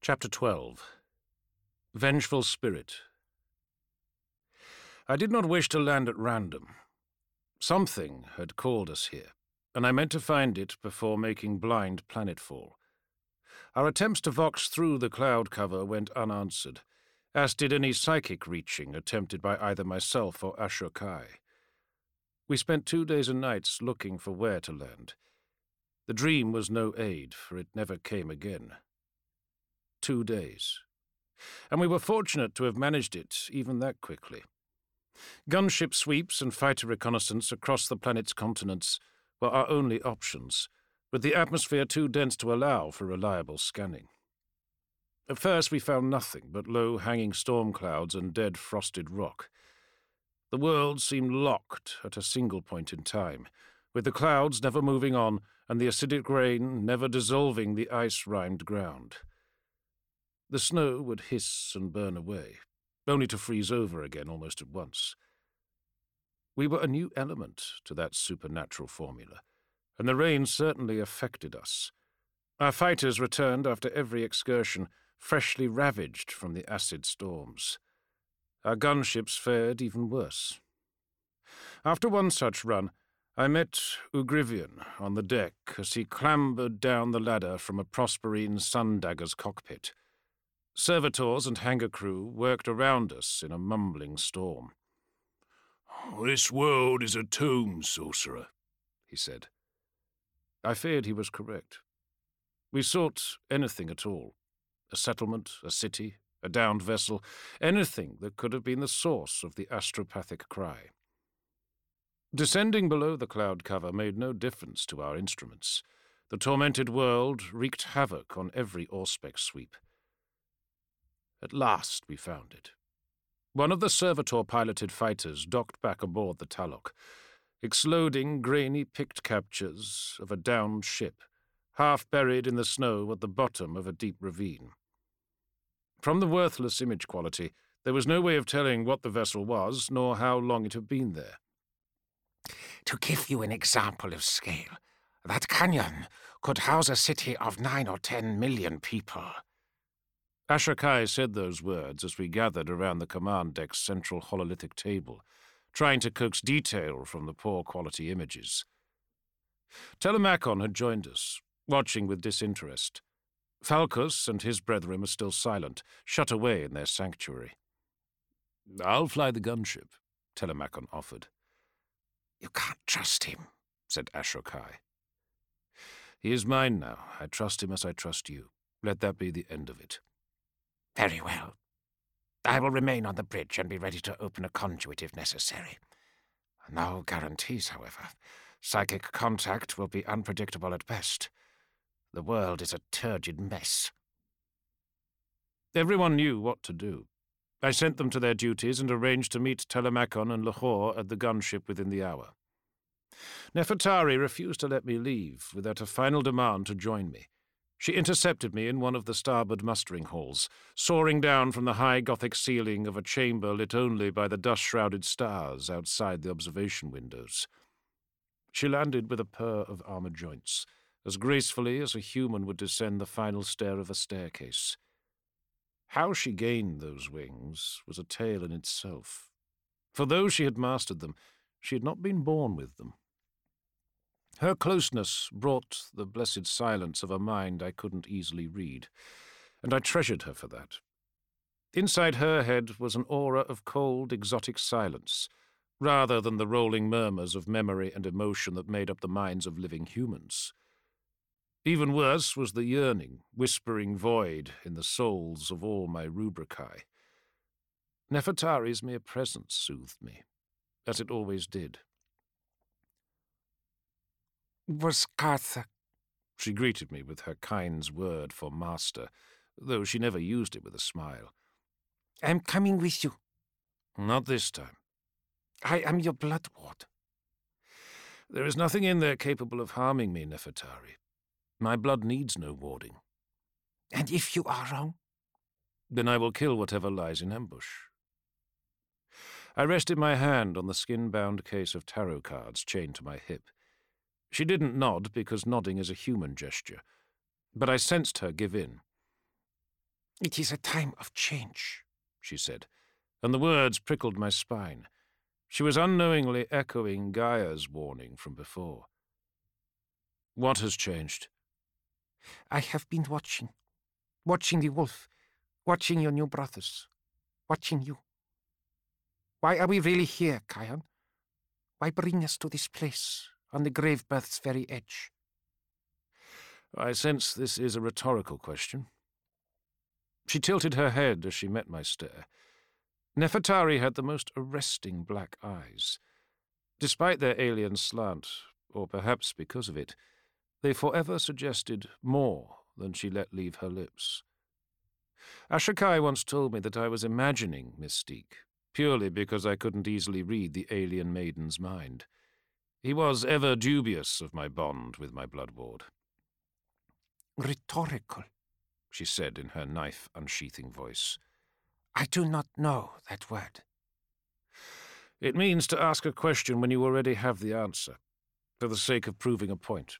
Chapter 12. Vengeful Spirit. I did not wish to land at random. Something had called us here, and I meant to find it before making blind planetfall. Our attempts to vox through the cloud cover went unanswered, as did any psychic reaching attempted by either myself or Ashur Kai. We spent 2 days and nights looking for where to land. The dream was no aid, for it never came again. 2 days. And we were fortunate to have managed it even that quickly. Gunship sweeps and fighter reconnaissance across the planet's continents were our only options, with the atmosphere too dense to allow for reliable scanning. At first we found nothing but low-hanging storm clouds and dead frosted rock. The world seemed locked at a single point in time, with the clouds never moving on and the acidic rain never dissolving the ice-rimed ground. The snow would hiss and burn away, only to freeze over again almost at once. We were a new element to that supernatural formula, and the rain certainly affected us. Our fighters returned after every excursion, freshly ravaged from the acid storms. Our gunships fared even worse. After one such run, I met Ugrivian on the deck as he clambered down the ladder from a Prosperine Sundagger's cockpit. Servitors and hangar crew worked around us in a mumbling storm. "This world is a tomb, sorcerer," he said. I feared he was correct. We sought anything at all. A settlement, a city, a downed vessel, anything that could have been the source of the astropathic cry. Descending below the cloud cover made no difference to our instruments. The tormented world wreaked havoc on every Auspex sweep. At last we found it. One of the servitor-piloted fighters docked back aboard the Talok, exploding grainy picked captures of a downed ship, half buried in the snow at the bottom of a deep ravine. From the worthless image quality, there was no way of telling what the vessel was, nor how long it had been there. To give you an example of scale, that canyon could house a city of 9 or 10 million people. Ashur Kai said those words as we gathered around the command deck's central hololithic table, trying to coax detail from the poor-quality images. Telemachon had joined us, watching with disinterest. Falcus and his brethren were still silent, shut away in their sanctuary. "I'll fly the gunship," Telemachon offered. "You can't trust him," said Ashur Kai. "He is mine now. I trust him as I trust you. Let that be the end of it." "Very well. I will remain on the bridge and be ready to open a conduit if necessary. No guarantees, however. Psychic contact will be unpredictable at best. The world is a turgid mess." Everyone knew what to do. I sent them to their duties and arranged to meet Telemachon and Lahore at the gunship within the hour. Nefertari refused to let me leave without a final demand to join me. She intercepted me in one of the starboard mustering halls, soaring down from the high Gothic ceiling of a chamber lit only by the dust-shrouded stars outside the observation windows. She landed with a purr of armored joints, as gracefully as a human would descend the final stair of a staircase. How she gained those wings was a tale in itself. For though she had mastered them, she had not been born with them. Her closeness brought the blessed silence of a mind I couldn't easily read, and I treasured her for that. Inside her head was an aura of cold, exotic silence, rather than the rolling murmurs of memory and emotion that made up the minds of living humans. Even worse was the yearning, whispering void in the souls of all my rubricae. Nefertari's mere presence soothed me, as it always did. "Waskartha," she greeted me with her kind's word for master, though she never used it with a smile. "I'm coming with you." "Not this time." "I am your blood ward." "There is nothing in there capable of harming me, Nefertari. My blood needs no warding." "And if you are wrong?" "Then I will kill whatever lies in ambush." I rested my hand on the skin-bound case of tarot cards chained to my hip. She didn't nod because nodding is a human gesture, but I sensed her give in. It is a time of change, she said, and the words prickled my spine. She was unknowingly echoing Gaia's warning from before. What has changed? I have been watching the wolf, watching your new brothers, watching you. Why are we really here, Kion? Why bring us to this place, on the Gravebirth's very edge? I sense this is a rhetorical question. She tilted her head as she met my stare. Nefertari had the most arresting black eyes. Despite their alien slant, or perhaps because of it, they forever suggested more than she let leave her lips. Ashokai once told me that I was imagining Mystique, purely because I couldn't easily read the alien maiden's mind. He was ever dubious of my bond with my blood ward. Rhetorical, she said in her knife-unsheathing voice. I do not know that word. It means to ask a question when you already have the answer, for the sake of proving a point.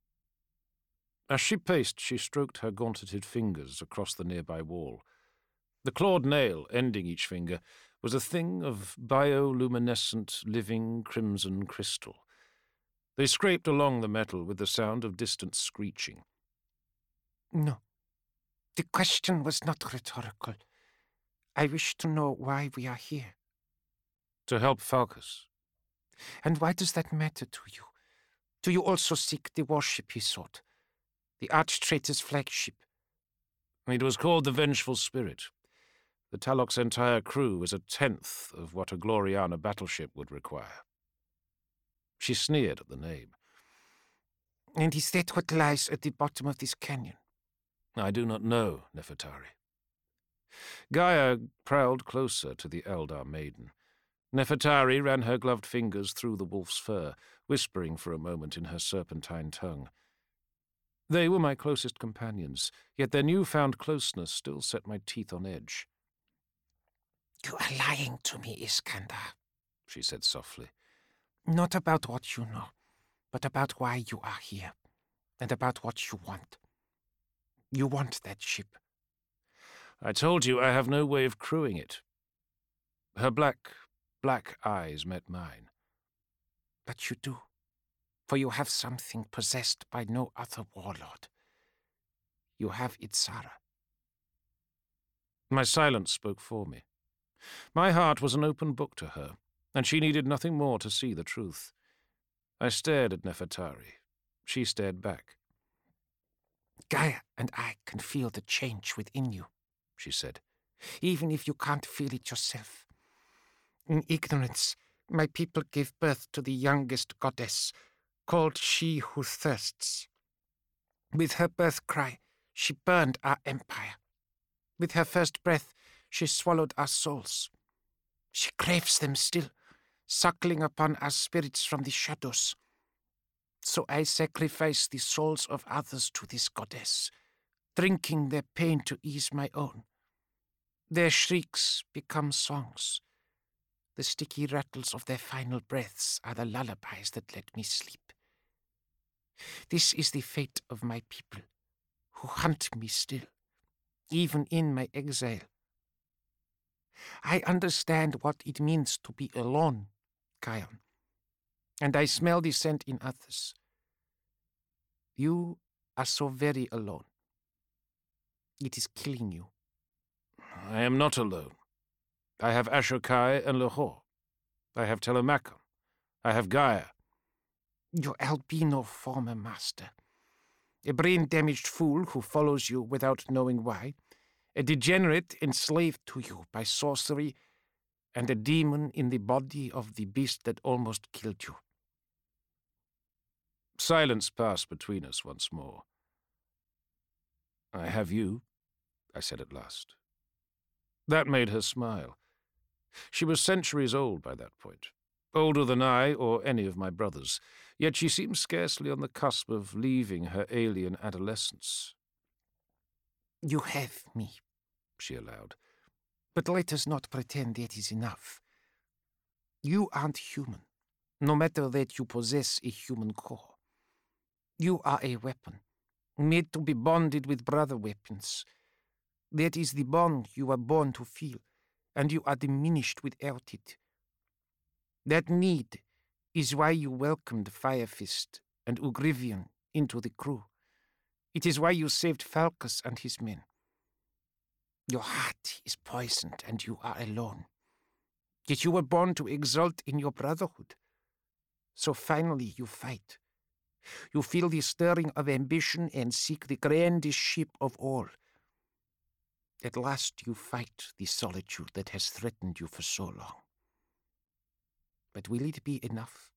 As she paced, she stroked her gauntleted fingers across the nearby wall. The clawed nail ending each finger was a thing of bioluminescent, living crimson crystal. They scraped along the metal with the sound of distant screeching. No, the question was not rhetorical. I wish to know why we are here. To help Falcus. And why does that matter to you? Do you also seek the warship he sought? The Arch-Traitor's flagship? It was called the Vengeful Spirit. The Talok's entire crew was 1/10 of what a Gloriana battleship would require. She sneered at the name. And is that what lies at the bottom of this canyon? I do not know, Nefertari. Gaia prowled closer to the Eldar maiden. Nefertari ran her gloved fingers through the wolf's fur, whispering for a moment in her serpentine tongue. They were my closest companions, yet their newfound closeness still set my teeth on edge. You are lying to me, Iskandar, she said softly. Not about what you know, but about why you are here, and about what you want. You want that ship. I told you I have no way of crewing it. Her black eyes met mine. But you do, for you have something possessed by no other warlord. You have Itsara. My silence spoke for me. My heart was an open book to her, and she needed nothing more to see the truth. I stared at Nefertari. She stared back. Gaia and I can feel the change within you, she said, even if you can't feel it yourself. In ignorance, my people gave birth to the youngest goddess, called She Who Thirsts. With her birth cry, she burned our empire. With her first breath, she swallowed our souls. She craves them still, suckling upon our spirits from the shadows. So I sacrifice the souls of others to this goddess, drinking their pain to ease my own. Their shrieks become songs. The sticky rattles of their final breaths are the lullabies that let me sleep. This is the fate of my people, who hunt me still, even in my exile. I understand what it means to be alone, Kion, and I smell the scent in others. You are so very alone. It is killing you. I am not alone. I have Ashokai and Lahore. I have Telemachus. I have Gaia. Your albino former master. A brain-damaged fool who follows you without knowing why. A degenerate enslaved to you by sorcery, and a demon in the body of the beast that almost killed you. Silence passed between us once more. I have you, I said at last. That made her smile. She was centuries old by that point, older than I or any of my brothers, yet she seemed scarcely on the cusp of leaving her alien adolescence. You have me, she allowed, but let us not pretend that is enough. You aren't human, no matter that you possess a human core. You are a weapon, made to be bonded with brother weapons. That is the bond you are born to feel, and you are diminished without it. That need is why you welcomed Firefist and Ugrivian into the crew. It is why you saved Falcus and his men. Your heart is poisoned and you are alone. Yet you were born to exult in your brotherhood. So finally you fight. You feel the stirring of ambition and seek the grandest ship of all. At last you fight the solitude that has threatened you for so long. But will it be enough?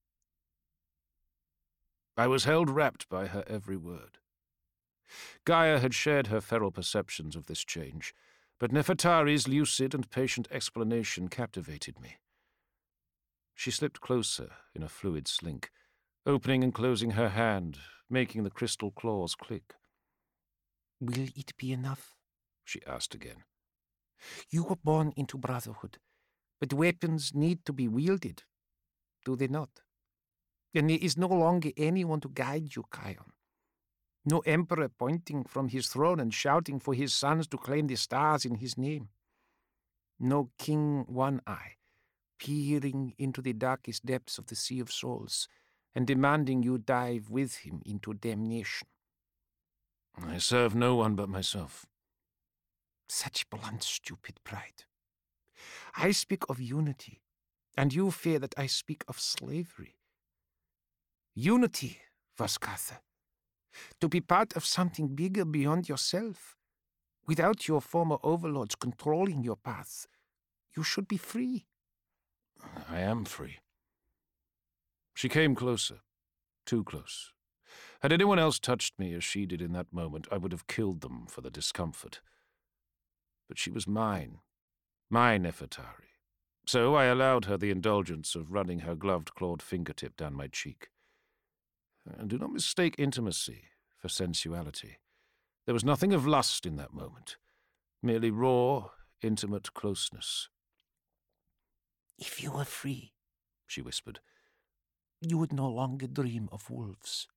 I was held rapt by her every word. Gaia had shared her feral perceptions of this change, but Nefertari's lucid and patient explanation captivated me. She slipped closer in a fluid slink, opening and closing her hand, making the crystal claws click. Will it be enough? She asked again. You were born into brotherhood, but weapons need to be wielded, do they not? And there is no longer anyone to guide you, Kion. No emperor pointing from his throne and shouting for his sons to claim the stars in his name. No King One-Eye, peering into the darkest depths of the Sea of Souls and demanding you dive with him into damnation. I serve no one but myself. Such blunt, stupid pride. I speak of unity, and you fear that I speak of slavery. Unity, Voskatha. To be part of something bigger beyond yourself. Without your former overlords controlling your path, you should be free. I am free. She came closer, too close. Had anyone else touched me as she did in that moment, I would have killed them for the discomfort. But she was mine, my Nefertari. So I allowed her the indulgence of running her gloved clawed fingertip down my cheek. And do not mistake intimacy for sensuality. There was nothing of lust in that moment, merely raw, intimate closeness. If you were free, she whispered, you would no longer dream of wolves.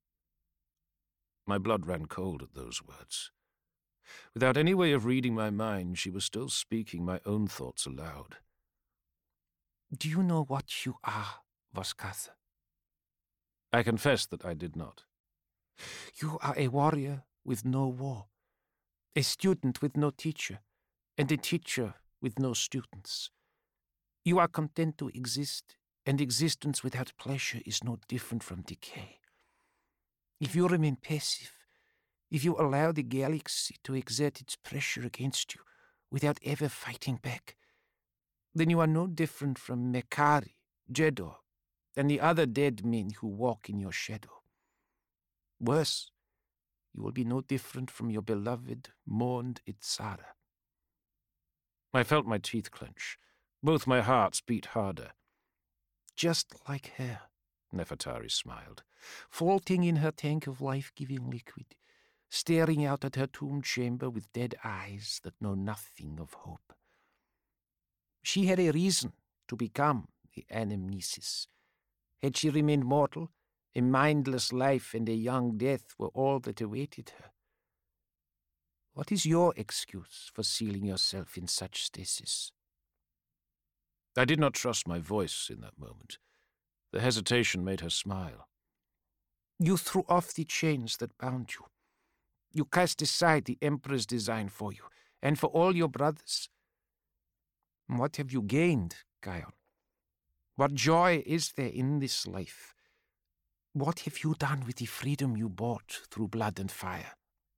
My blood ran cold at those words. Without any way of reading my mind, she was still speaking my own thoughts aloud. Do you know what you are, Voskatha? I confess that I did not. You are a warrior with no war, a student with no teacher, and a teacher with no students. You are content to exist, and existence without pleasure is no different from decay. If you remain passive, if you allow the galaxy to exert its pressure against you without ever fighting back, then you are no different from Mekari, Jedor, and the other dead men who walk in your shadow. Worse, you will be no different from your beloved, mourned Itzara. I felt my teeth clench. Both my hearts beat harder. Just like her, Nefertari smiled. Floating in her tank of life-giving liquid, staring out at her tomb chamber with dead eyes that know nothing of hope. She had a reason to become the Anamnesis. Had she remained mortal, a mindless life and a young death were all that awaited her. What is your excuse for sealing yourself in such stasis? I did not trust my voice in that moment. The hesitation made her smile. You threw off the chains that bound you. You cast aside the Emperor's design for you, and for all your brothers. What have you gained, Kion? What joy is there in this life? What have you done with the freedom you bought through blood and fire?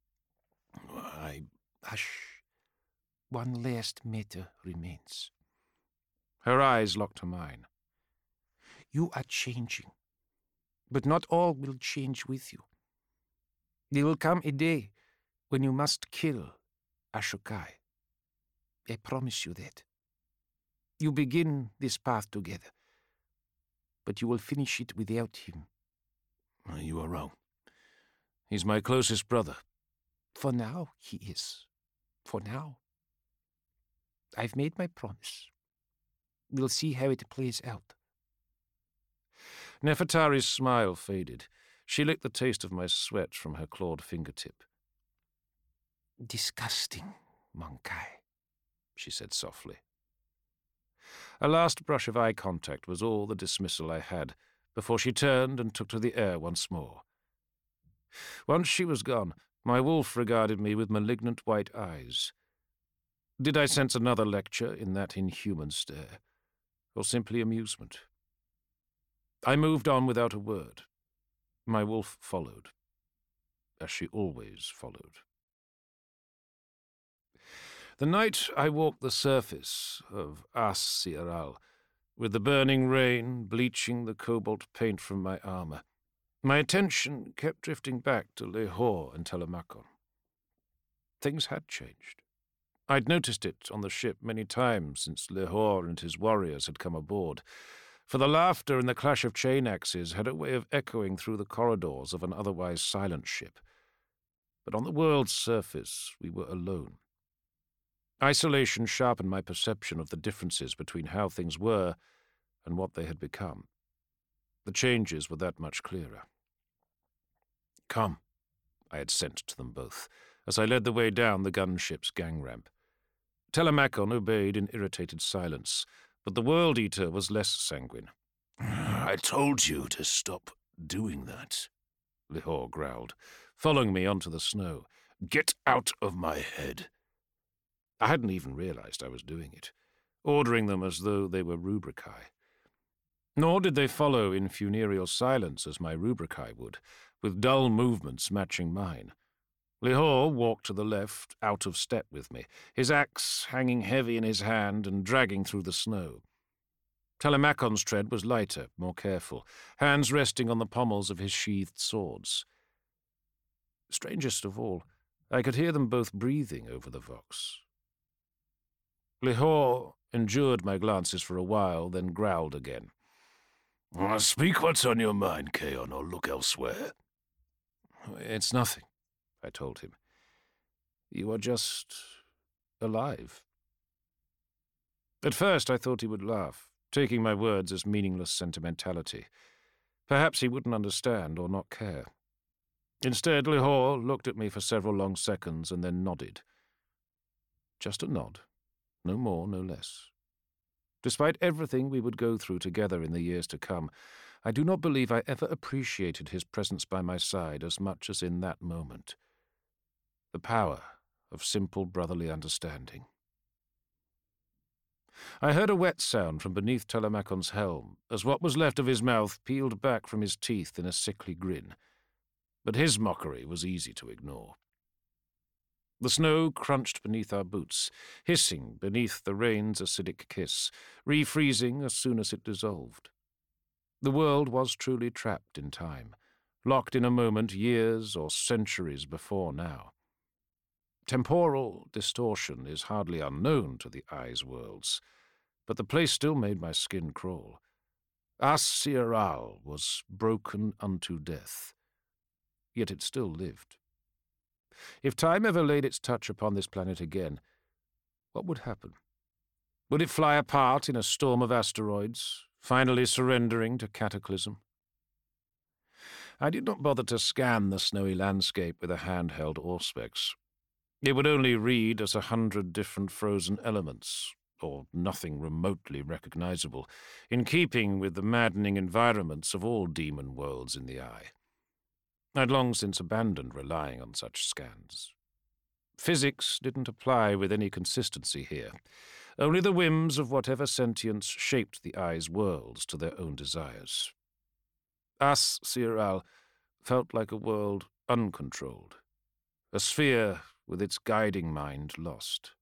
Hush. One last matter remains. Her eyes locked to mine. You are changing, but not all will change with you. There will come a day when you must kill Ashokai. I promise you that. You begin this path together, but you will finish it without him. You are wrong. He's my closest brother. For now, he is. For now. I've made my promise. We'll see how it plays out. Nefertari's smile faded. She licked the taste of my sweat from her clawed fingertip. Disgusting, Monkai, she said softly. A last brush of eye contact was all the dismissal I had, before she turned and took to the air once more. Once she was gone, my wolf regarded me with malignant white eyes. Did I sense another lecture in that inhuman stare, or simply amusement? I moved on without a word. My wolf followed, as she always followed. The night I walked the surface of As-Siral, with the burning rain bleaching the cobalt paint from my armor, my attention kept drifting back to Lehor and Telemachon. Things had changed. I'd noticed it on the ship many times since Lehor and his warriors had come aboard, for the laughter and the clash of chain axes had a way of echoing through the corridors of an otherwise silent ship. But on the world's surface, we were alone. Isolation sharpened my perception of the differences between how things were and what they had become. The changes were that much clearer. "Come," I had sent to them both, as I led the way down the gunship's gang ramp. Telemachon obeyed in irritated silence, but the World Eater was less sanguine. I told you to stop doing that, Lehor growled, following me onto the snow. "Get out of my head." I hadn't even realized I was doing it, ordering them as though they were rubricae. Nor did they follow in funereal silence as my rubricae would, with dull movements matching mine. Lehor walked to the left, out of step with me, his axe hanging heavy in his hand and dragging through the snow. Telemachon's tread was lighter, more careful, hands resting on the pommels of his sheathed swords. Strangest of all, I could hear them both breathing over the vox. Lehor endured my glances for a while, then growled again. Speak what's on your mind, Kaon, or look elsewhere. "It's nothing," I told him. "You are just alive." At first I thought he would laugh, taking my words as meaningless sentimentality. Perhaps he wouldn't understand or not care. Instead, Lehor looked at me for several long seconds and then nodded. Just a nod. No more, no less. Despite everything we would go through together in the years to come, I do not believe I ever appreciated his presence by my side as much as in that moment. The power of simple brotherly understanding. I heard a wet sound from beneath Telemachon's helm, as what was left of his mouth peeled back from his teeth in a sickly grin. But his mockery was easy to ignore. The snow crunched beneath our boots, hissing beneath the rain's acidic kiss, refreezing as soon as it dissolved. The world was truly trapped in time, locked in a moment years or centuries before now. Temporal distortion is hardly unknown to the eye's worlds, but the place still made my skin crawl. As-Siral was broken unto death, yet it still lived. If time ever laid its touch upon this planet again, what would happen? Would it fly apart in a storm of asteroids, finally surrendering to cataclysm? I did not bother to scan the snowy landscape with a handheld Auspex. It would only read as 100 different frozen elements, or nothing remotely recognizable, in keeping with the maddening environments of all demon worlds in the eye. I'd long since abandoned relying on such scans. Physics didn't apply with any consistency here. Only the whims of whatever sentience shaped the eye's worlds to their own desires. As-Siral felt like a world uncontrolled, a sphere with its guiding mind lost.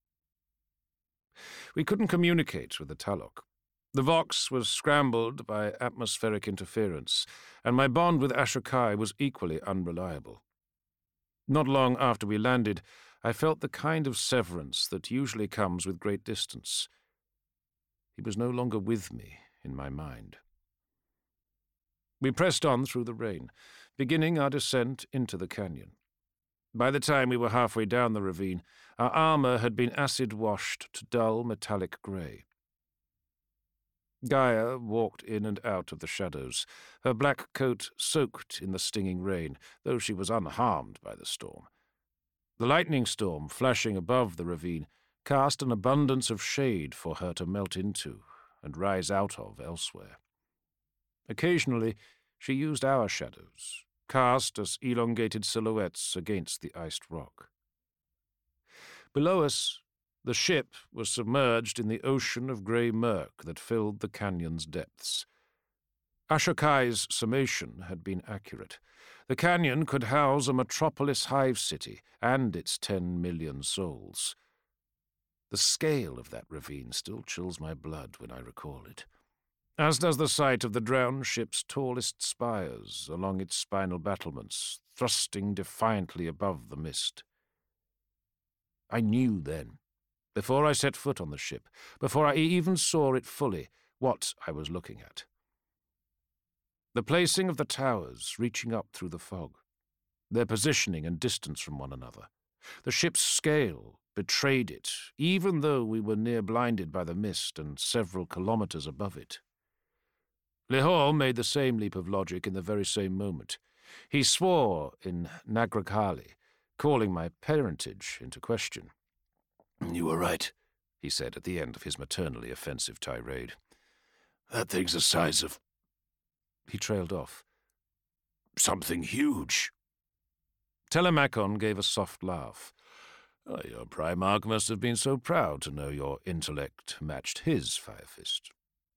We couldn't communicate with the Talok. The Vox was scrambled by atmospheric interference, and my bond with Ashokai was equally unreliable. Not long after we landed, I felt the kind of severance that usually comes with great distance. He was no longer with me in my mind. We pressed on through the rain, beginning our descent into the canyon. By the time we were halfway down the ravine, our armor had been acid-washed to dull metallic grey. Gaia walked in and out of the shadows, her black coat soaked in the stinging rain, though she was unharmed by the storm. The lightning storm flashing above the ravine cast an abundance of shade for her to melt into and rise out of elsewhere. Occasionally, she used our shadows, cast as elongated silhouettes against the iced rock. Below us, the ship was submerged in the ocean of grey murk that filled the canyon's depths. Ashokai's summation had been accurate. The canyon could house a metropolis hive city and its 10 million souls. The scale of that ravine still chills my blood when I recall it, as does the sight of the drowned ship's tallest spires along its spinal battlements, thrusting defiantly above the mist. I knew then, before I set foot on the ship, before I even saw it fully, what I was looking at. The placing of the towers reaching up through the fog, their positioning and distance from one another. The ship's scale betrayed it, even though we were near blinded by the mist and several kilometers above it. Lehor made the same leap of logic in the very same moment. He swore in Nagrakali, calling my parentage into question. You were right, he said at the end of his maternally offensive tirade. That thing's the size of... He trailed off. something huge. Telemachon gave a soft laugh. Oh, your Primarch must have been so proud to know your intellect matched his fire fist.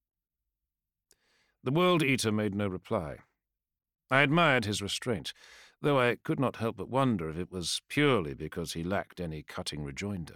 The World Eater made no reply. I admired his restraint, though I could not help but wonder if it was purely because he lacked any cutting rejoinder.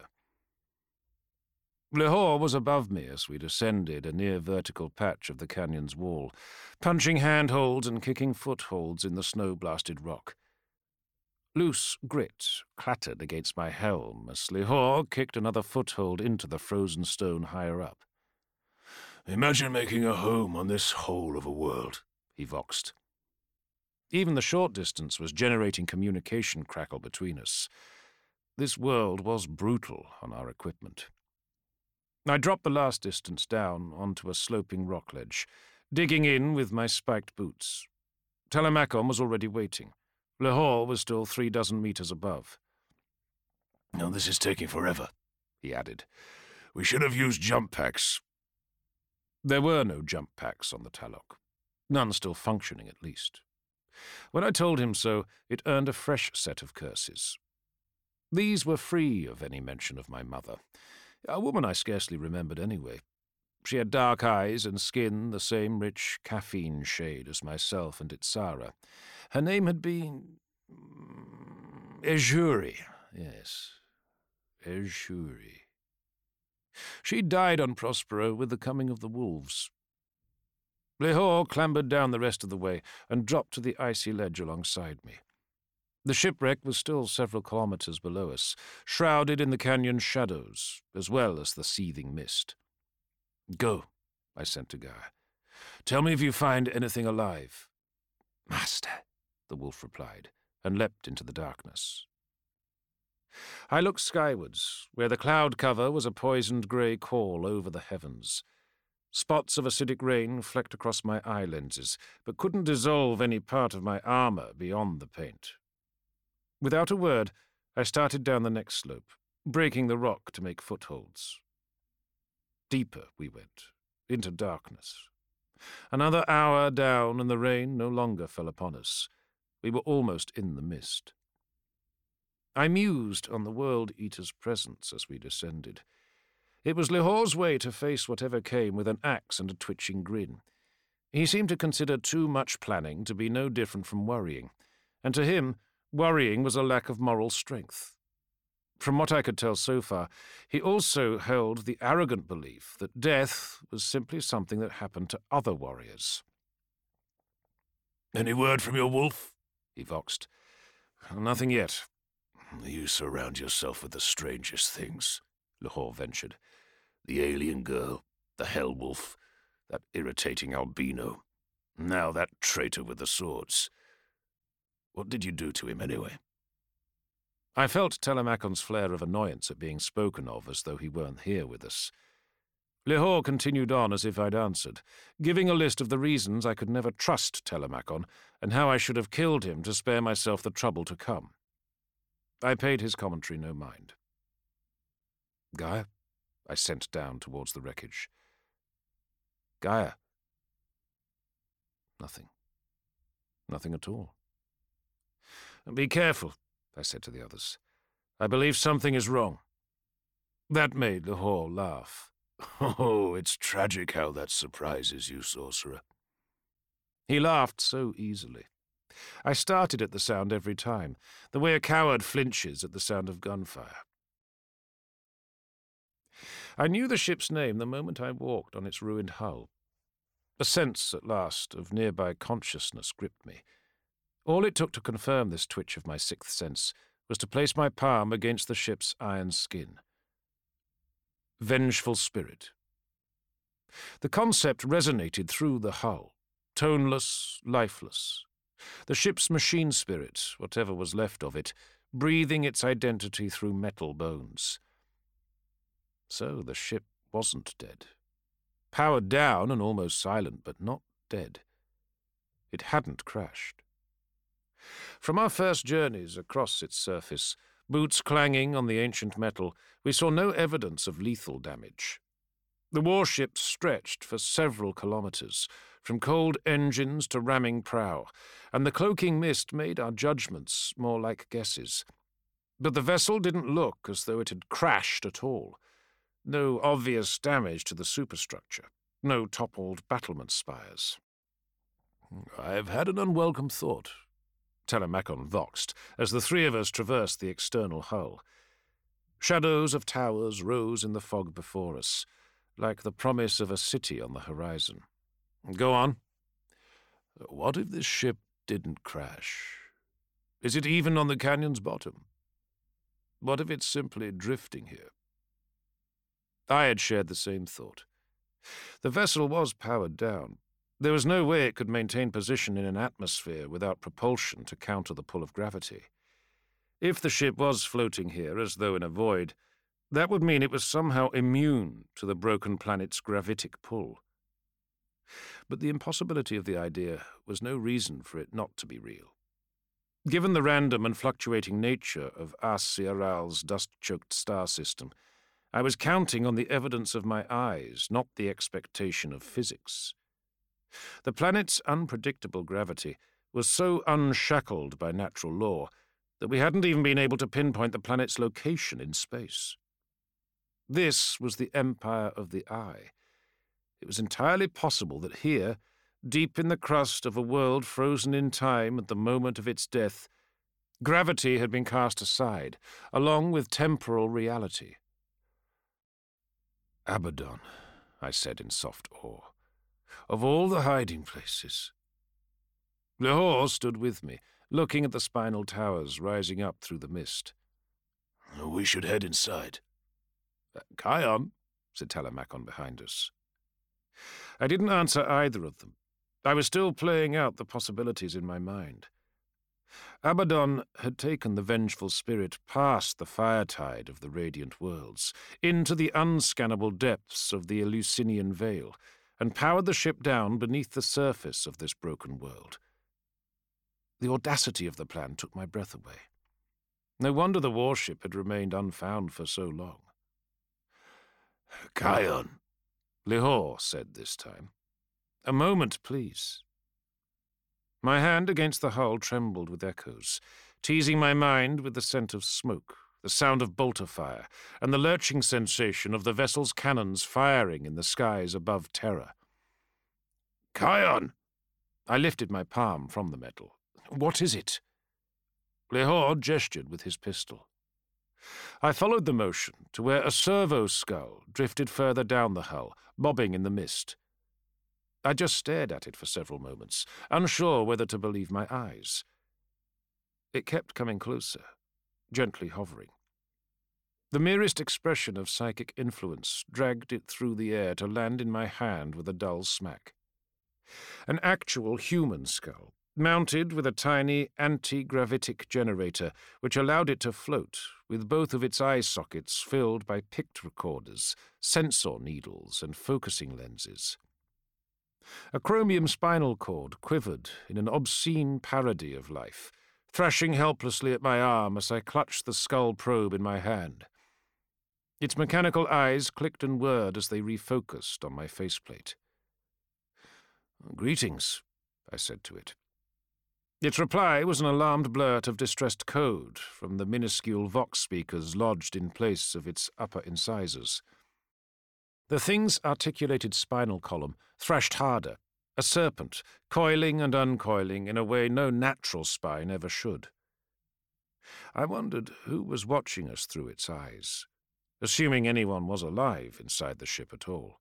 Lehor was above me as we descended a near-vertical patch of the canyon's wall, punching handholds and kicking footholds in the snow-blasted rock. Loose grit clattered against my helm as Lehor kicked another foothold into the frozen stone higher up. Imagine making a home on this hole of a world, he voxed. Even the short distance was generating communication crackle between us. This world was brutal on our equipment. I dropped the last distance down onto a sloping rock ledge, digging in with my spiked boots. Telemachon was already waiting. Lehor was still 36 meters above. Now this is taking forever, he added. We should have used jump packs. There were no jump packs on the Talok. None still functioning, at least. When I told him so, it earned a fresh set of curses. These were free of any mention of my mother, a woman I scarcely remembered anyway. She had dark eyes and skin the same rich caffeine shade as myself and Itsara. Her name had been... Ejuri. Yes, Ejuri. She died on Prospero with the coming of the wolves. Lehor clambered down the rest of the way and dropped to the icy ledge alongside me. The shipwreck was still several kilometers below us, shrouded in the canyon's shadows, as well as the seething mist. Go, I sent to Gaia. Tell me if you find anything alive. Master, the wolf replied, and leapt into the darkness. I looked skywards, where the cloud cover was a poisoned grey caul over the heavens. Spots of acidic rain flecked across my eye lenses, but couldn't dissolve any part of my armor beyond the paint. Without a word, I started down the next slope, breaking the rock to make footholds. Deeper we went, into darkness. Another hour down, and the rain no longer fell upon us. We were almost in the mist. I mused on the World Eater's presence as we descended. It was Lehor's way to face whatever came with an axe and a twitching grin. He seemed to consider too much planning to be no different from worrying, and to him, worrying was a lack of moral strength. From what I could tell so far, he also held the arrogant belief that death was simply something that happened to other warriors. Any word from your wolf? He voxed. Nothing yet. You surround yourself with the strangest things, Lehor ventured. The alien girl, the hell wolf, that irritating albino. Now that traitor with the swords. What did you do to him, anyway? I felt Telemachon's flare of annoyance at being spoken of as though he weren't here with us. Lehor continued on as if I'd answered, giving a list of the reasons I could never trust Telemachon and how I should have killed him to spare myself the trouble to come. I paid his commentary no mind. Gaia? I sent down towards the wreckage. Gaia? Nothing. Nothing at all. Be careful, I said to the others. I believe something is wrong. That made Lehor laugh. Oh, it's tragic how that surprises you, sorcerer. He laughed so easily. I started at the sound every time, the way a coward flinches at the sound of gunfire. I knew the ship's name the moment I walked on its ruined hull. A sense, at last, of nearby consciousness gripped me. All it took to confirm this twitch of my sixth sense was to place my palm against the ship's iron skin. Vengeful Spirit. The concept resonated through the hull, toneless, lifeless. The ship's machine spirit, whatever was left of it, breathing its identity through metal bones. So the ship wasn't dead. Powered down and almost silent, but not dead. It hadn't crashed. From our first journeys across its surface, boots clanging on the ancient metal, we saw no evidence of lethal damage. The warship stretched for several kilometers, from cold engines to ramming prow, and the cloaking mist made our judgments more like guesses. But the vessel didn't look as though it had crashed at all. No obvious damage to the superstructure, no toppled battlement spires. I've had an unwelcome thought, Telemachon voxed, as the three of us traversed the external hull. Shadows of towers rose in the fog before us, like the promise of a city on the horizon. Go on. What if this ship didn't crash? Is it even on the canyon's bottom? What if it's simply drifting here? I had shared the same thought. The vessel was powered down. There was no way it could maintain position in an atmosphere without propulsion to counter the pull of gravity. If the ship was floating here as though in a void, that would mean it was somehow immune to the broken planet's gravitic pull. But the impossibility of the idea was no reason for it not to be real. Given the random and fluctuating nature of As-Siral's dust-choked star system, I was counting on the evidence of my eyes, not the expectation of physics. The planet's unpredictable gravity was so unshackled by natural law that we hadn't even been able to pinpoint the planet's location in space. This was the empire of the eye. It was entirely possible that here, deep in the crust of a world frozen in time at the moment of its death, gravity had been cast aside, along with temporal reality. Abaddon, I said in soft awe. Of all the hiding places. Lehor stood with me, looking at the spinal towers rising up through the mist. We should head inside. Kion, said Telemachon behind us. I didn't answer either of them. I was still playing out the possibilities in my mind. Abaddon had taken the vengeful spirit past the fire tide of the radiant worlds, into the unscannable depths of the Eleusinian Veil, and powered the ship down beneath the surface of this broken world. The audacity of the plan took my breath away. No wonder the warship had remained unfound for so long. Kion, Lehor said this time. A moment, please. My hand against the hull trembled with echoes, teasing my mind with the scent of smoke, the sound of bolter fire, and the lurching sensation of the vessel's cannons firing in the skies above Terra. Kion! I lifted my palm from the metal. What is it? Lehor gestured with his pistol. I followed the motion to where a servo skull drifted further down the hull, bobbing in the mist. I just stared at it for several moments, unsure whether to believe my eyes. It kept coming closer, gently hovering. The merest expression of psychic influence dragged it through the air to land in my hand with a dull smack. An actual human skull, mounted with a tiny anti-gravitic generator which allowed it to float, with both of its eye sockets filled by pict recorders, sensor needles, and focusing lenses. A chromium spinal cord quivered in an obscene parody of life, thrashing helplessly at my arm as I clutched the skull probe in my hand. Its mechanical eyes clicked and whirred as they refocused on my faceplate. "Greetings," I said to it. Its reply was an alarmed blurt of distressed code from the minuscule Vox speakers lodged in place of its upper incisors. The thing's articulated spinal column thrashed harder, a serpent, coiling and uncoiling in a way no natural spine ever should. I wondered who was watching us through its eyes, assuming anyone was alive inside the ship at all.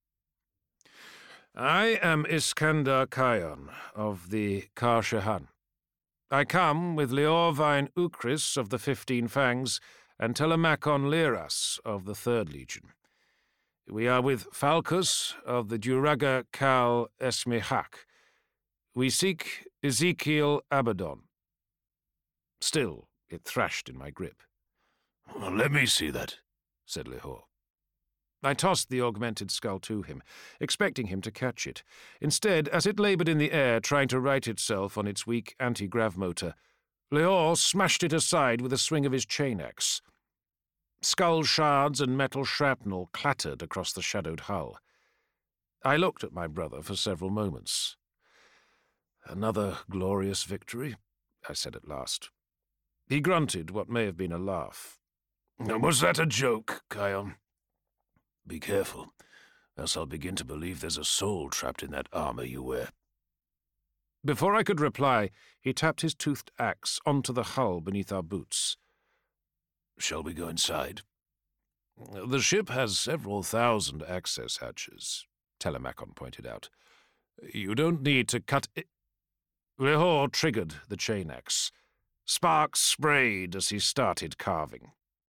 "I am Iskandar Kion of the Kar-Shahan. I come with Leorvine Ukris of the 15 Fangs and Telemachon Liras of the 3rd Legion. We are with Falcus of the Duraga Kal Esmihak. We seek Ezekiel Abaddon." Still, it thrashed in my grip. "Let me see that," said Lehor. I tossed the augmented skull to him, expecting him to catch it. Instead, as it laboured in the air, trying to right itself on its weak anti-grav motor, Lehor smashed it aside with a swing of his chain axe. Skull shards and metal shrapnel clattered across the shadowed hull. I looked at my brother for several moments. "Another glorious victory," I said at last. He grunted what may have been a laugh. "Was that a joke, Kion? Be careful, else I'll begin to believe there's a soul trapped in that armor you wear." Before I could reply, he tapped his toothed axe onto the hull beneath our boots. "Shall we go inside?" "The ship has several thousand access hatches," Telemachon pointed out. "You don't need to cut it." Lehor triggered the chain axe. Sparks sprayed as he started carving.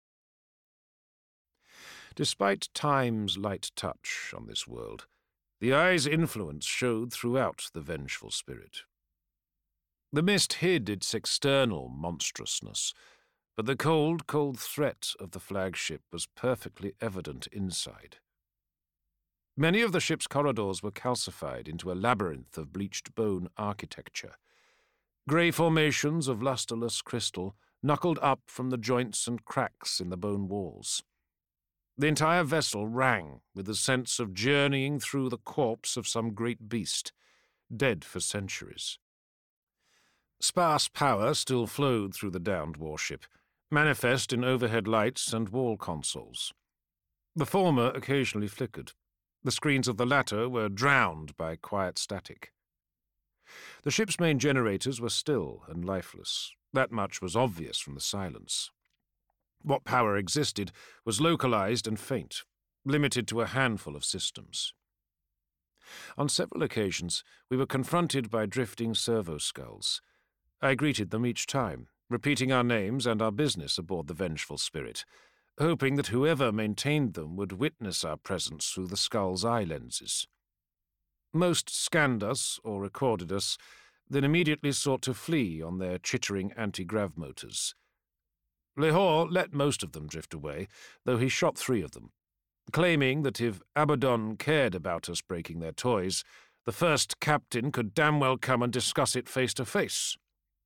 Despite time's light touch on this world, the eye's influence showed throughout the vengeful spirit. The mist hid its external monstrousness, but the cold, cold threat of the flagship was perfectly evident inside. Many of the ship's corridors were calcified into a labyrinth of bleached bone architecture. Grey formations of lustreless crystal knuckled up from the joints and cracks in the bone walls. The entire vessel rang with the sense of journeying through the corpse of some great beast, dead for centuries. Sparse power still flowed through the downed warship, manifest in overhead lights and wall consoles. The former occasionally flickered. The screens of the latter were drowned by quiet static. The ship's main generators were still and lifeless. That much was obvious from the silence. What power existed was localized and faint, limited to a handful of systems. On several occasions, we were confronted by drifting servo skulls. I greeted them each time, repeating our names and our business aboard the vengeful spirit, hoping that whoever maintained them would witness our presence through the skull's eye lenses. Most scanned us or recorded us, then immediately sought to flee on their chittering anti-grav motors. Lehor let most of them drift away, though he shot 3 of them, claiming that if Abaddon cared about us breaking their toys, the first captain could damn well come and discuss it face to face.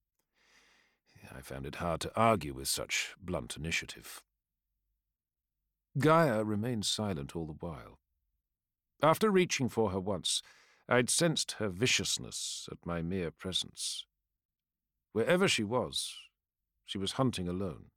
I found it hard to argue with such blunt initiative. Gaia remained silent all the while. After reaching for her once, I'd sensed her viciousness at my mere presence. Wherever she was hunting alone.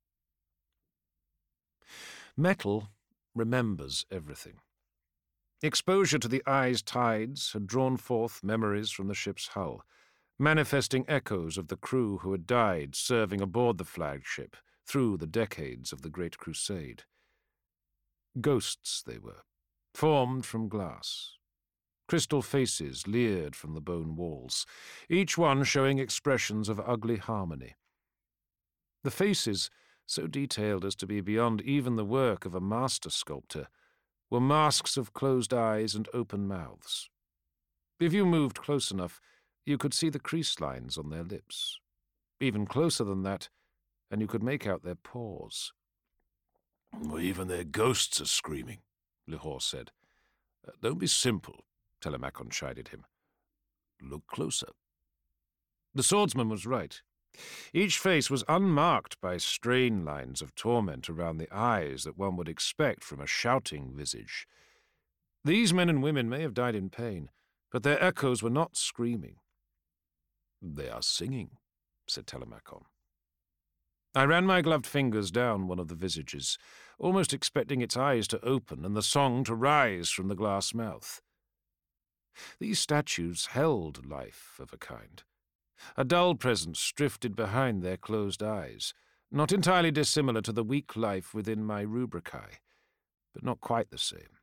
Metal remembers everything. Exposure to the eye's tides had drawn forth memories from the ship's hull, manifesting echoes of the crew who had died serving aboard the flagship through the decades of the Great Crusade. Ghosts they were, formed from glass. Crystal faces leered from the bone walls, each one showing expressions of ugly harmony. The faces, so detailed as to be beyond even the work of a master sculptor, were masks of closed eyes and open mouths. If you moved close enough, you could see the crease lines on their lips. Even closer than that, and you could make out their paws. "Well, even their ghosts are screaming," Lehor said. "Don't be simple," Telemachon chided him. "Look closer." The swordsman was right. Each face was unmarked by strain lines of torment around the eyes that one would expect from a shouting visage. These men and women may have died in pain, but their echoes were not screaming. "They are singing," said Telemachon. I ran my gloved fingers down one of the visages, almost expecting its eyes to open and the song to rise from the glass mouth. These statues held life of a kind. A dull presence drifted behind their closed eyes, not entirely dissimilar to the weak life within my rubricae, but not quite the same.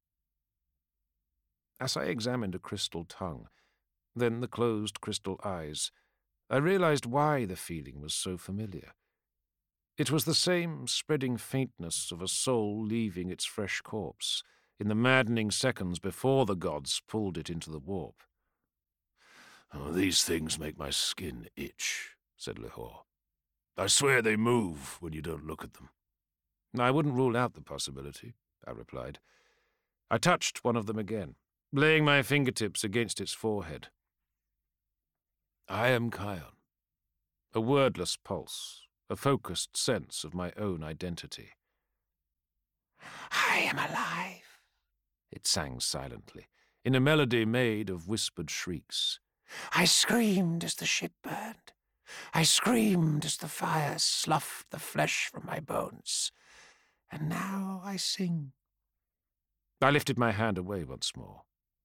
As I examined a crystal tongue, then the closed crystal eyes, I realized why the feeling was so familiar. It was the same spreading faintness of a soul leaving its fresh corpse in the maddening seconds before the gods pulled it into the warp. "Oh, these things make my skin itch," said Lehor. "I swear they move when you don't look at them." I wouldn't rule out the possibility, I replied. I touched one of them again, laying my fingertips against its forehead. I am Kion. A wordless pulse, a focused sense of my own identity. I am alive, it sang silently, in a melody made of whispered shrieks. I screamed as the ship burned. I screamed as the fire sloughed the flesh from my bones. And now I sing. I lifted my hand away once more.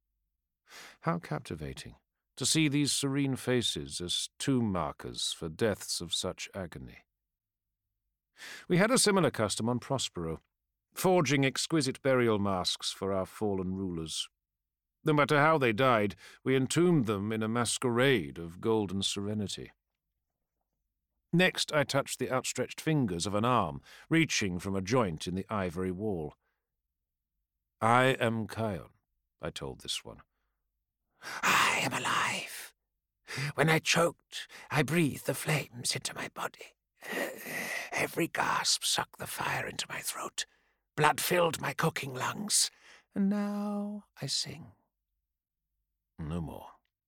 How captivating to see these serene faces as tomb markers for deaths of such agony. We had a similar custom on Prospero, forging exquisite burial masks for our fallen rulers. No matter how they died, we entombed them in a masquerade of golden serenity. Next, I touched the outstretched fingers of an arm, reaching from a joint in the ivory wall. I am Kion, I told this one. I am alive. When I choked, I breathed the flames into my body. Every gasp sucked the fire into my throat. Blood filled my cooking lungs. And now I sing. No more.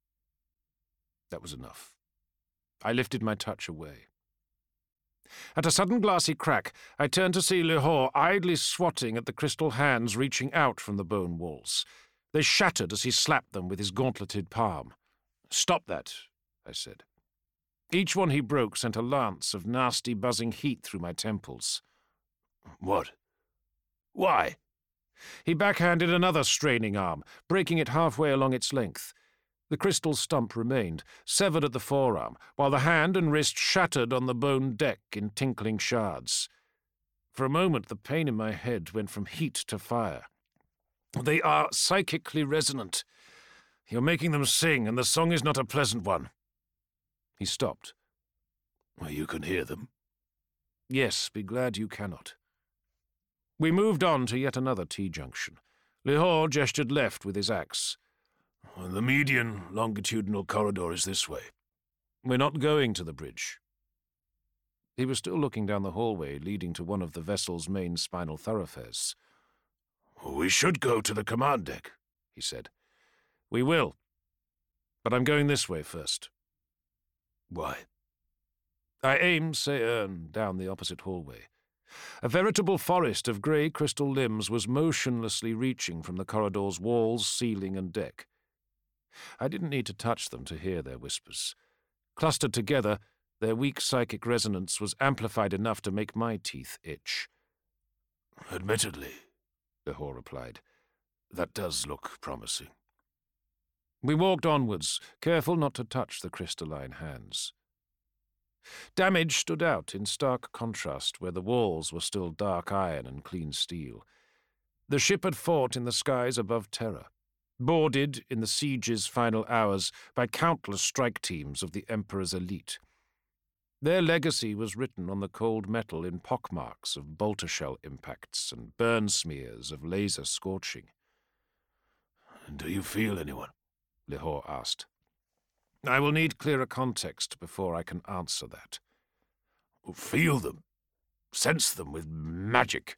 That was enough. I lifted my touch away. At a sudden glassy crack, I turned to see Lehor idly swatting at the crystal hands reaching out from the bone walls. They shattered as he slapped them with his gauntleted palm. "Stop that," I said. Each one he broke sent a lance of nasty buzzing heat through my temples. "What? Why?" He backhanded another straining arm, breaking it halfway along its length. The crystal stump remained, severed at the forearm, while the hand and wrist shattered on the bone deck in tinkling shards. For a moment, the pain in my head went from heat to fire. "They are psychically resonant. You're making them sing, and the song is not a pleasant one." He stopped. "Well, you can hear them." "Yes, be glad you cannot." We moved on to yet another T-junction. Lehor gestured left with his axe. "The median longitudinal corridor is this way." "We're not going to the bridge." He was still looking down the hallway leading to one of the vessel's main spinal thoroughfares. "We should go to the command deck," he said. "We will. But I'm going this way first." "Why?" I aimed Se'ern down the opposite hallway. A veritable forest of grey crystal limbs was motionlessly reaching from the corridor's walls, ceiling, and deck. I didn't need to touch them to hear their whispers. Clustered together, their weak psychic resonance was amplified enough to make my teeth itch. "Admittedly," Lehor replied, "that does look promising." We walked onwards, careful not to touch the crystalline hands. Damage stood out in stark contrast where the walls were still dark iron and clean steel. The ship had fought in the skies above Terra, boarded in the siege's final hours by countless strike teams of the Emperor's elite. Their legacy was written on the cold metal in pockmarks of bolter shell impacts and burn smears of laser scorching. "Do you feel anyone?" Lehor asked. "I will need clearer context before I can answer that." "Feel them. Sense them with magic."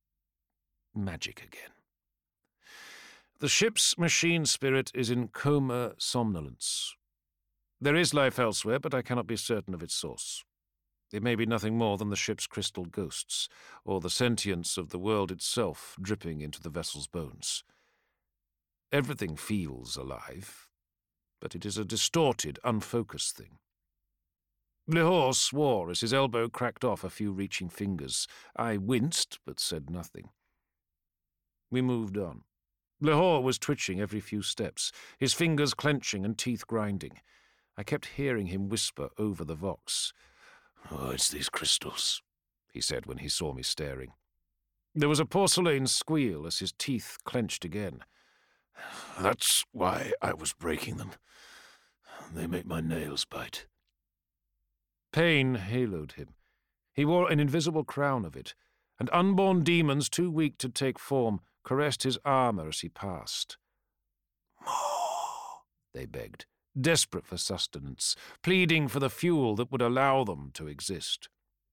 Magic again. The ship's machine spirit is in coma somnolence. There is life elsewhere, but I cannot be certain of its source. It may be nothing more than the ship's crystal ghosts, or the sentience of the world itself dripping into the vessel's bones. Everything feels alive, but it is a distorted, unfocused thing. Lihor swore as his elbow cracked off a few reaching fingers. I winced, but said nothing. We moved on. Lihor was twitching every few steps, his fingers clenching and teeth grinding. I kept hearing him whisper over the vox. "Oh, it's these crystals," he said when he saw me staring. There was a porcelain squeal as his teeth clenched again. "That's why I was breaking them. They make my nails bite." Pain haloed him. He wore an invisible crown of it, and unborn demons too weak to take form caressed his armor as he passed. "More," they begged, desperate for sustenance, pleading for the fuel that would allow them to exist.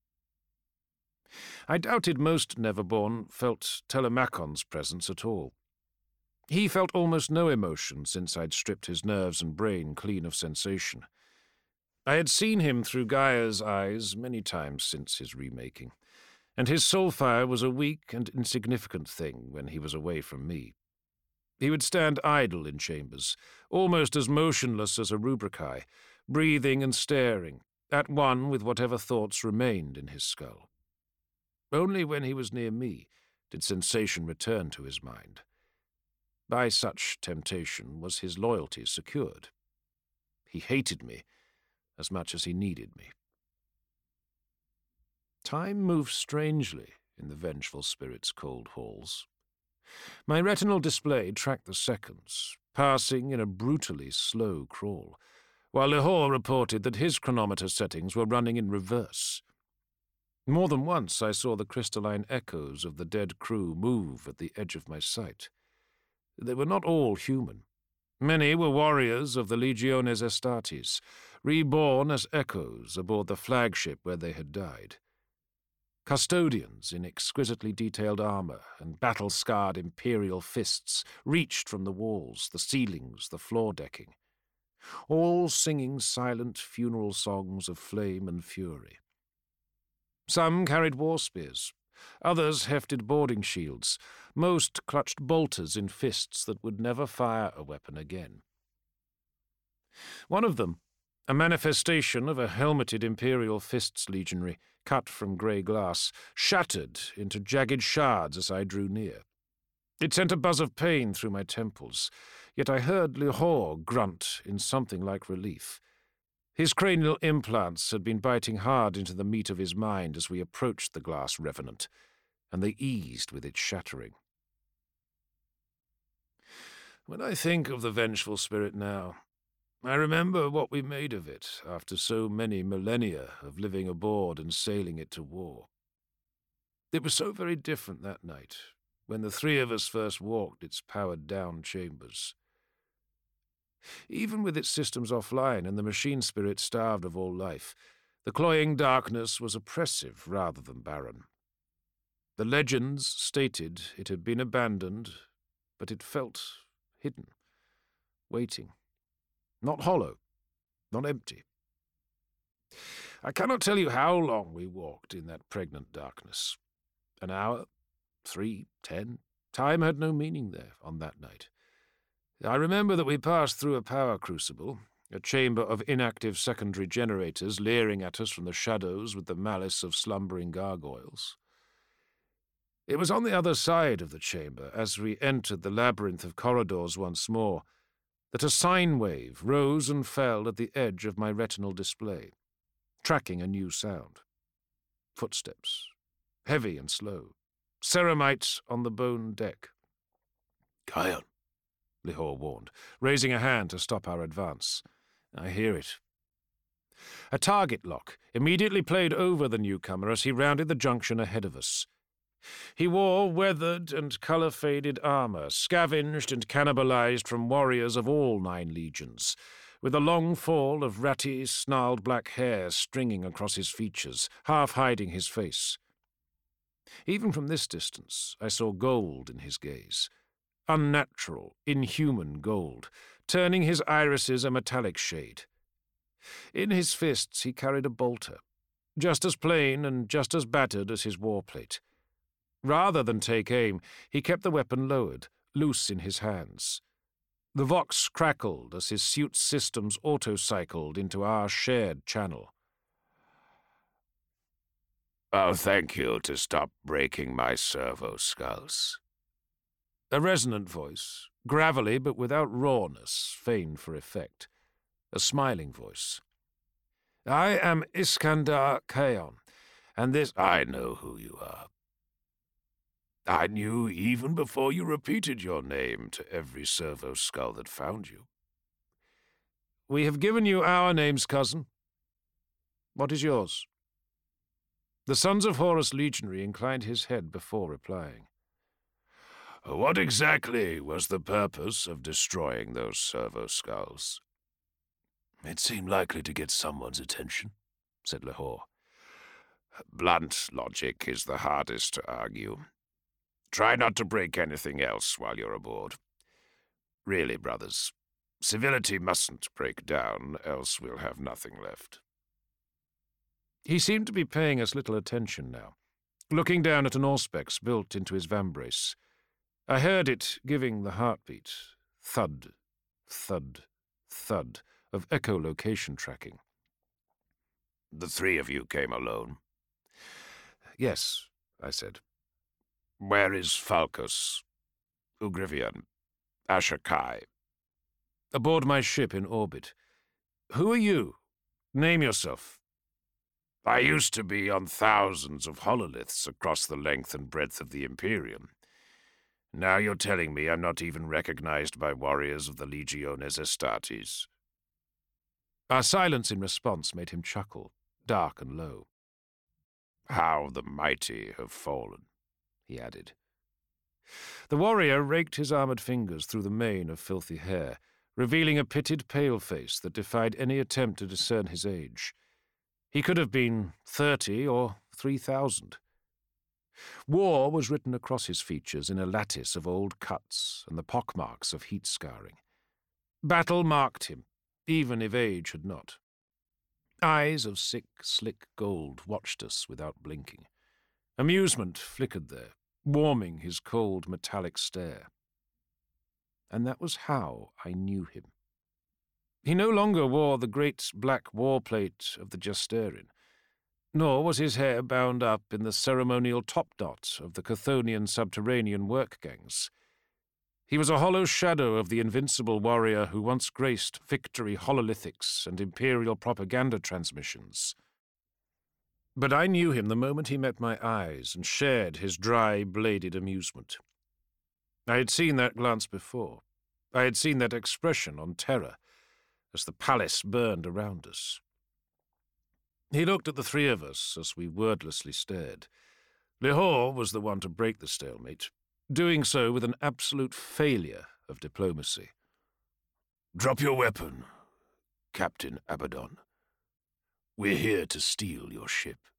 I doubted most Neverborn felt Telemacon's presence at all. He felt almost no emotion since I'd stripped his nerves and brain clean of sensation. I had seen him through Gaia's eyes many times since his remaking, and his soul fire was a weak and insignificant thing when he was away from me. He would stand idle in chambers, almost as motionless as a rubricae, breathing and staring, at one with whatever thoughts remained in his skull. Only when he was near me did sensation return to his mind. By such temptation was his loyalty secured. He hated me as much as he needed me. Time moved strangely in the vengeful spirit's cold halls. My retinal display tracked the seconds, passing in a brutally slow crawl, while Lihor reported that his chronometer settings were running in reverse. More than once I saw the crystalline echoes of the dead crew move at the edge of my sight. They were not all human. Many were warriors of the Legiones Astartes, reborn as echoes aboard the flagship where they had died. Custodians in exquisitely detailed armor and battle-scarred imperial fists reached from the walls, the ceilings, the floor decking, all singing silent funeral songs of flame and fury. Some carried war spears, others hefted boarding shields, most clutched bolters in fists that would never fire a weapon again. One of them, a manifestation of a helmeted Imperial Fists legionary, cut from grey glass, shattered into jagged shards as I drew near. It sent a buzz of pain through my temples, yet I heard Lihor grunt in something like relief. His cranial implants had been biting hard into the meat of his mind as we approached the glass revenant, and they eased with its shattering. When I think of the vengeful spirit now, I remember what we made of it after so many millennia of living aboard and sailing it to war. It was so very different that night, when the three of us first walked its powered-down chambers. Even with its systems offline and the machine spirit starved of all life, the cloying darkness was oppressive rather than barren. The legends stated it had been abandoned, but it felt hidden, waiting. Not hollow, not empty. I cannot tell you how long we walked in that pregnant darkness. An hour, 3, 10. Time had no meaning there on that night. I remember that we passed through a power crucible, a chamber of inactive secondary generators leering at us from the shadows with the malice of slumbering gargoyles. It was on the other side of the chamber, as we entered the labyrinth of corridors once more, that a sine wave rose and fell at the edge of my retinal display, tracking a new sound. Footsteps, heavy and slow, ceramites on the bone deck. "Kion," Lihor warned, raising a hand to stop our advance. I hear it. A target lock immediately played over the newcomer as he rounded the junction ahead of us. He wore weathered and colour-faded armour, scavenged and cannibalized from warriors of all 9 legions, with a long fall of ratty, snarled black hair stringing across his features, half hiding his face. Even from this distance, I saw gold in his gaze. Unnatural, inhuman gold, turning his irises a metallic shade. In his fists he carried a bolter, just as plain and just as battered as his warplate. Rather than take aim, he kept the weapon lowered, loose in his hands. The Vox crackled as his suit's systems auto-cycled into our shared channel. "Oh, thank you to stop breaking my servo skulls." A resonant voice, gravelly but without rawness, feigned for effect. A smiling voice. "I am Iskandar Khayon, and this—" "I know who you are. I knew even before you repeated your name to every servo skull that found you." "We have given you our names, cousin. What is yours?" The Sons of Horus legionary inclined his head before replying. "What exactly was the purpose of destroying those servo skulls?" "It seemed likely to get someone's attention," said Lehor. "Blunt logic is the hardest to argue. Try not to break anything else while you're aboard. Really, brothers, civility mustn't break down, else we'll have nothing left." He seemed to be paying us little attention now, looking down at an auspex built into his vambrace. I heard it giving the heartbeat, thud, thud, thud, of echolocation tracking. "The three of you came alone?" "Yes," I said. "Where is Falcus, Ugrivian, Asher Kai?" "Aboard my ship in orbit. Who are you? Name yourself." "I used to be on thousands of hololiths across the length and breadth of the Imperium. Now you're telling me I'm not even recognized by warriors of the Legiones Astartes." Our silence in response made him chuckle, dark and low. "How the mighty have fallen," he added. The warrior raked his armored fingers through the mane of filthy hair, revealing a pitted pale face that defied any attempt to discern his age. He could have been 30 or 3,000. War was written across his features in a lattice of old cuts and the pockmarks of heat scarring. Battle marked him, even if age had not. Eyes of sick, slick gold watched us without blinking. Amusement flickered there, warming his cold metallic stare. And that was how I knew him. He no longer wore the great black warplate of the Justerin, nor was his hair bound up in the ceremonial top-knot of the Chthonian subterranean work gangs. He was a hollow shadow of the invincible warrior who once graced victory hololithics and imperial propaganda transmissions. But I knew him the moment he met my eyes and shared his dry, bladed amusement. I had seen that glance before. I had seen that expression on terror as the palace burned around us. He looked at the three of us as we wordlessly stared. Lehor was the one to break the stalemate, doing so with an absolute failure of diplomacy. "Drop your weapon, Captain Abaddon. We're here to steal your ship."